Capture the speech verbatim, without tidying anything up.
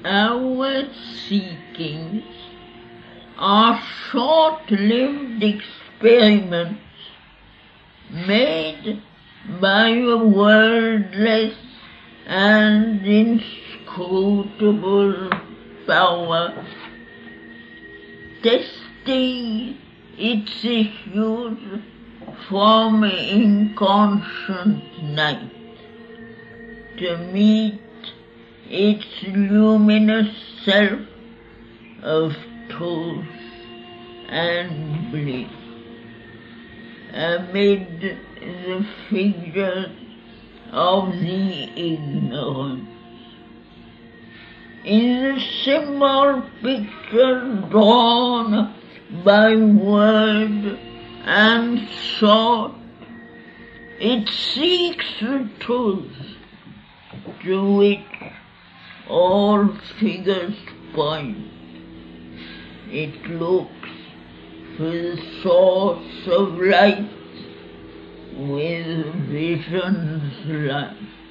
our seekings are short-lived experiments made by a wordless and inscrutable power, testing its issues from inconscient night to meet its luminous self of truth and bliss. Amid the figures of the ignorant, in the symbol picture drawn by word and thought, it seeks the truth to which all figures point. It looks for the source of light with vision's light.